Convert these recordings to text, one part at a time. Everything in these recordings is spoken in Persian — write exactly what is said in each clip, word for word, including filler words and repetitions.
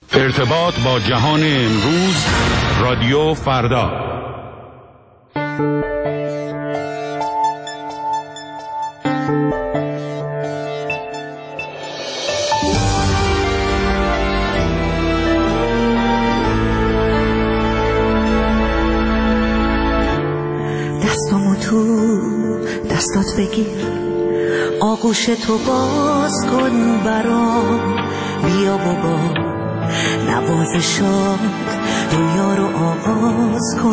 ارتباط با جهان امروز، رادیو فردا. دستامو تو دستات بگیر، آغوش تو باز کن برام، بیا و با نوازشات دنیا رو آغاز کن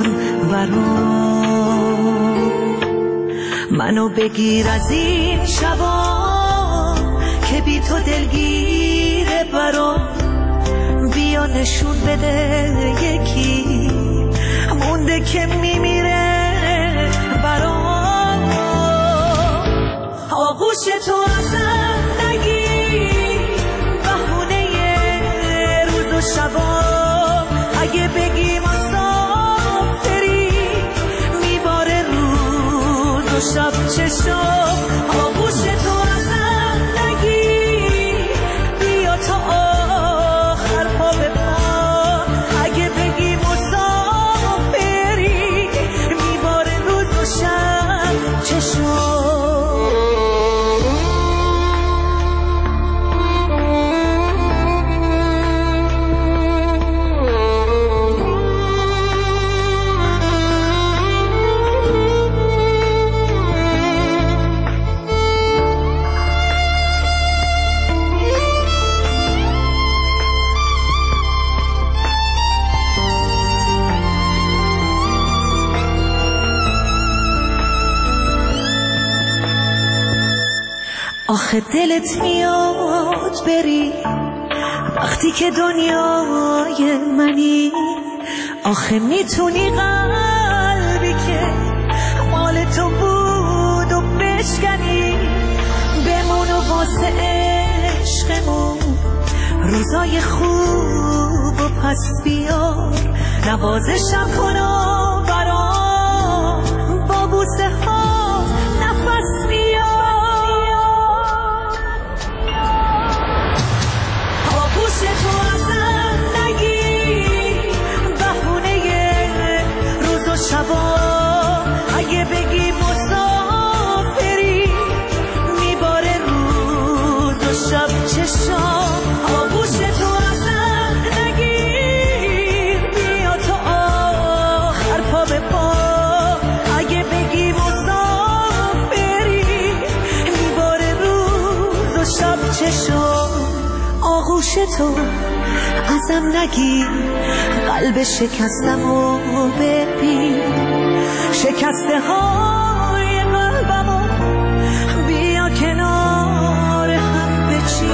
برام. منو بگیر از این شبا که بی تو دلگیره برام، بیا نشون بده یکی مونده که میمیره برام. آغوش تو ازم نگیر، بهونه روز و شبا، اگه بگی مسافری میباره روز و شب چشم. آغوش تو ازم نگیر، بیا تا آخر پا به پا، اگه بگی مسافری میباره روز و شب چشم. آخه دلت میاد بری وقتی که دنیای منی، آخه میتونی قلبی که مال تو بود و بشکنی، بمون و واسه عشقمون روزای خوب و پس بیار، نوازشم کن و برام با بوسه ها نفس بیار. آغوش تو ازم نگیر، بهونه روز و شبا، اگه بگی مسافری میباره روز و شب چشم. آغوش تو ازم نگیر، بیا تا آخر پا به پا، اگه بگی مسافری میباره روز و شب چشم. آغوش تو ازم نگیر، قلب شکستمو ببین، شکسته های قلبمو بیا کنار هم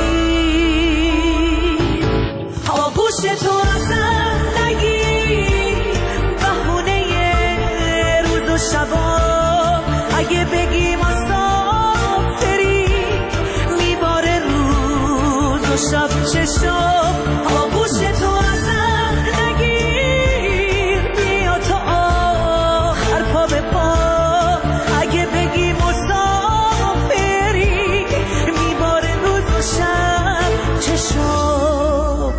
بچین. آغوش تو ازم نگیر، بهونه روز و شبا، اگه بگی مسافری میباره روز و شب چشم. آغوش تو ازم نگیر، بیا تا آخر پا به پا، اگه بگی مسافری میباره روز و شب چشم.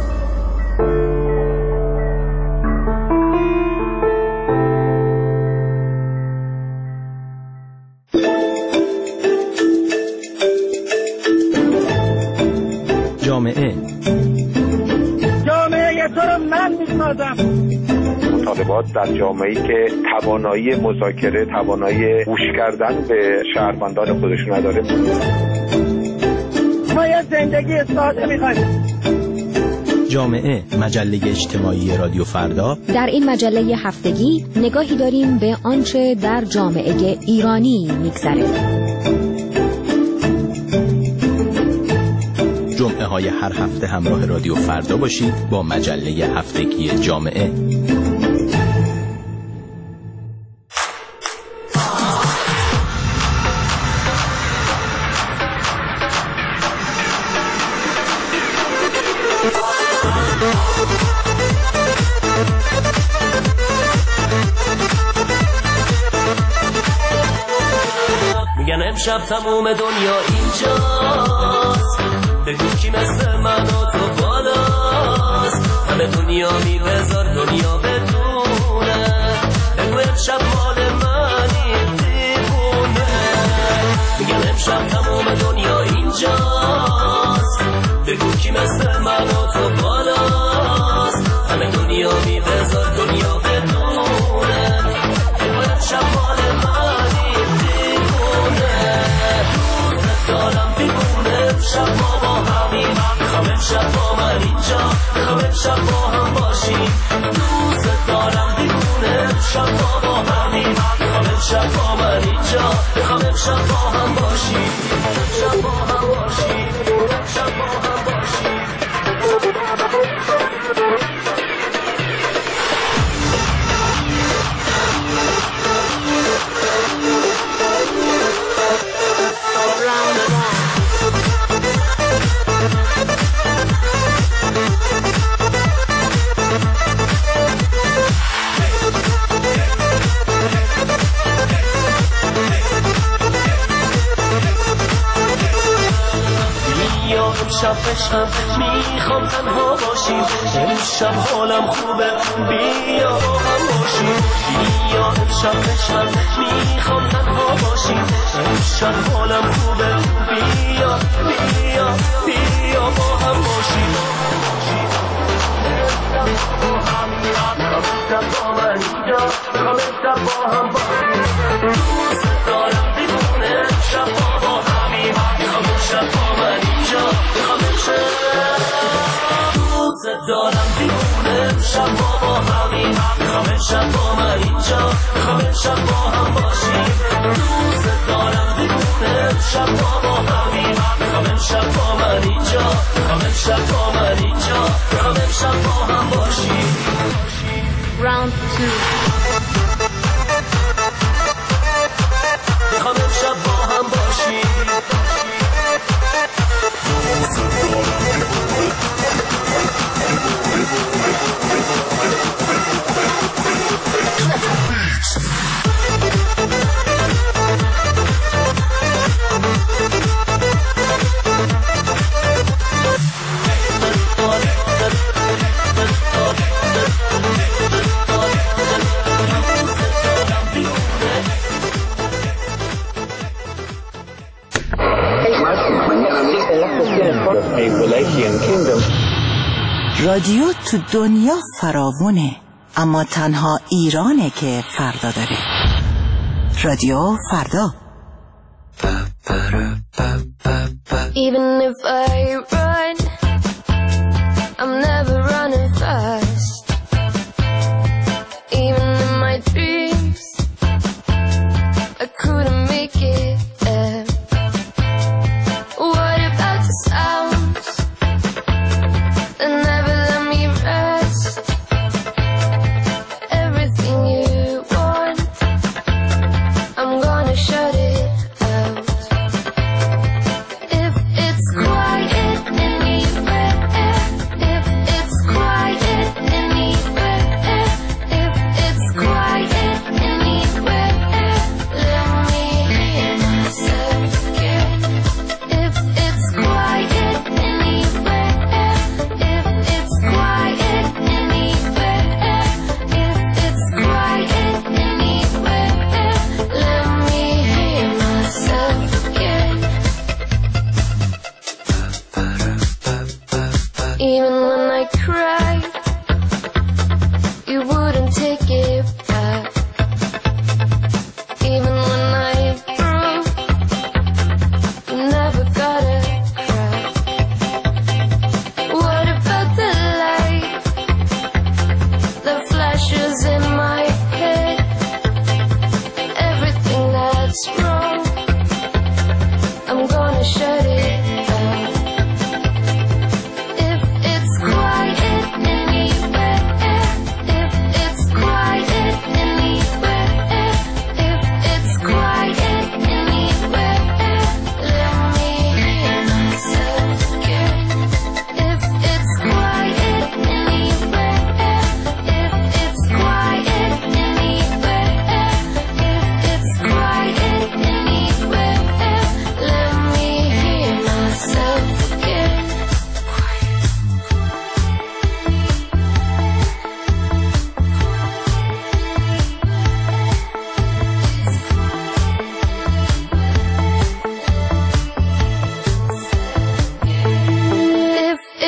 جامعه جامعه تو رو من میسازم. مطالبات در جامعه‌ای که توانایی مذاکره، توانایی گوش کردن به شهروندان خودشون نداره. ما یه زندگی ساده می‌خوایم. جامعه، مجله اجتماعی رادیو فردا. در این مجله هفتگی نگاهی داریم به آنچه در جامعه ایرانی می‌گذره. جمعه های هر هفته همراه رادیو فردا باشید با مجله هفتگی جامعه. میگن امشب تموم دنیا اینجاست، بگو کی مثل من و تو بالاست، همه دنیا می بذار دنیا بدونه بگو امشب مال منی دیوونه میگن امشب تمام دنیا اینجاست بگو کی مثل من و تو بالاست همه دنیا می بذار دنیا بدونه بگو امشب مال منی دیوونه دوست دارم دیوونه امشب ما با همیم میخوام امشب با من اینجا میخوام امشب با هم باشیم دوست دارم دیوونه امشب ما با همیم میخوام امشب با من اینجا میخوام امشب با هم باشیم امشب با هم باشیم امشب با هم باشیم امشب بشم میخوام تنها باشیم امشب حالم خوبه بیا با هم باشیم بیا امشب بشم میخوام تنها باشیم امشب حالم خوبه بیا بیا بیا با هم باشیم دوست دارم دیوونه امشب با همیم میخوام امشب با من اینجا میخوام امشب دوست دارم دیوونه امشب با همیم میخوام امشب با من اینجا میخوام امشب با هم باشیم دوست دارم دیوونه امشب با همیم میخوام امشب با من اینجا میخوام امشب با من اینجا میخوام امشب با هم باشیم Round two. میخوام امشب با هم باشیم رادیو تو دنیا فراوونه اما تنها ایرانه که فردا داره. رادیو فردا. Even if I run, I'm never running fast. Even in my dreams, I couldn't make it there. What about the sounds that never let me rest? Everything you want, I'm gonna shut it out. If it's quiet anywhere, if it's quiet anywhere, if it's quiet anywhere, let me hear myself again. If it's quiet anywhere, if it's quiet anywhere, if it's quiet anywhere, let me hear myself again. Even when I cried, you wouldn't take it back. Even when I broke, you never got a crack. What about the light that flashes in my head? Everything that's wrong, I'm gonna shut it out. If it's quiet anywhere, if it's quiet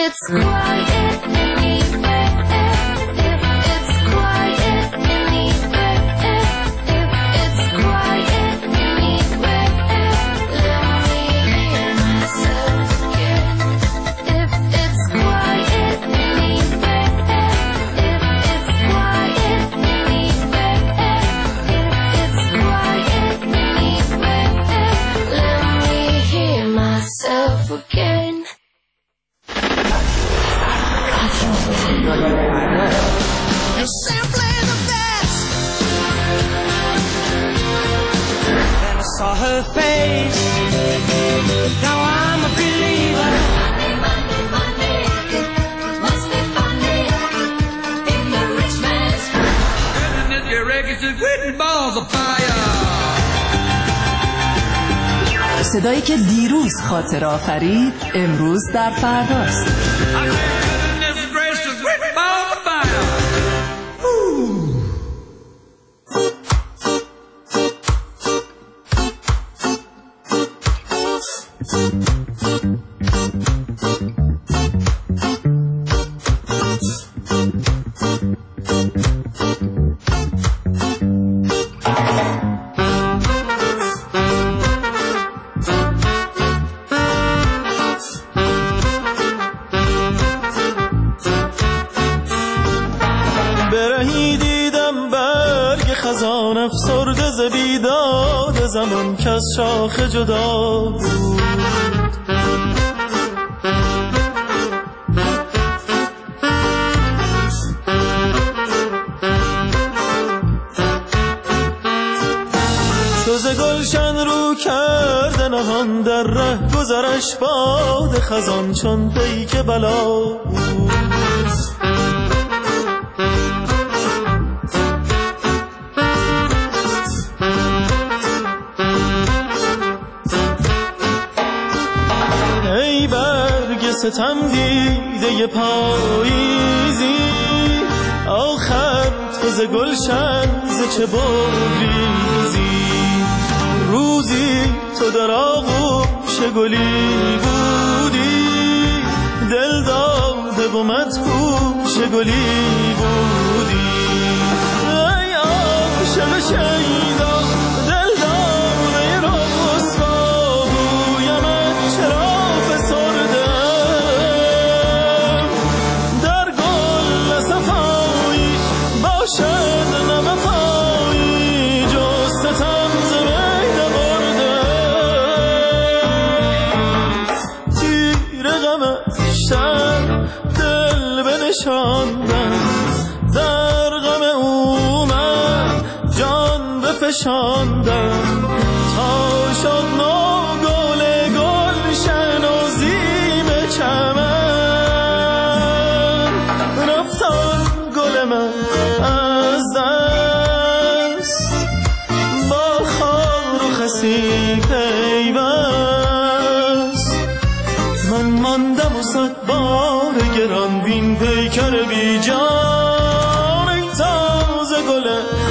it's quiet anywhere, if it's quiet anywhere, if it's quiet anywhere, let me hear myself again. If it's quiet anywhere, if it's quiet anywhere, if it's quiet anywhere, let me hear myself again. You're simply the best. Then I saw her face. Now I'm a believer. Money, money, money, it must be funny in the rich man's And if your records is written balls of fire. صدایی که دیروز خاطر آفرید امروز در فرداست. برهی دیدم برگ خزان افسرده ز بیداد زمان که از شاخه جدا بود. چو ز گلشن رو کرده نهان در ره گذرش باد خزان چون پیک بلا بود. ای برگ ستم دیده پاییزی آخر تو ز گلشن ز چه بگریزی. روزی تو در آغوش گلی بودی دل داده و مدهوش گلی بودی. ای عاشق شیدا دل داده رسوا گویمت چرا فسردم در گل صفایی باشد نمفایی جستم ز بین بردم. تیر غمشتر دل بنشاندم در غم او من جان بفشاندم تا شد نو گل گلشن و زیم چمن. رفتان گل من از دست با خار و خسی پیوست. من ماندم و صد بار گران بین پیکر بی جان. ای تازه گل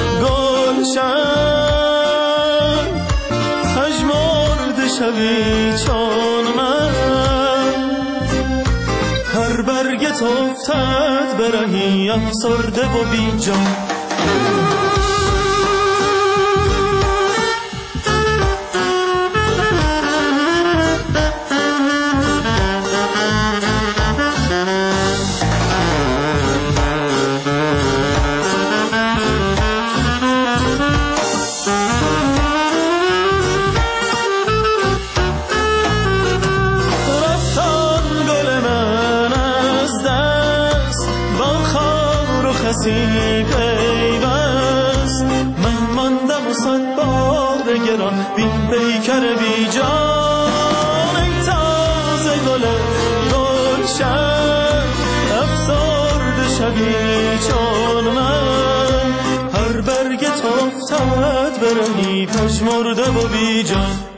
گلشن پژمرده شوی چون من. هر برگت افتد برهی افسرده و بی جان. پیوست من ماندم و صد بار گران بین پیکر بی جان. ای تازه گل گلشن افسرده شوی چون من. هر برگت افتد برهی پژمرده و بی جان.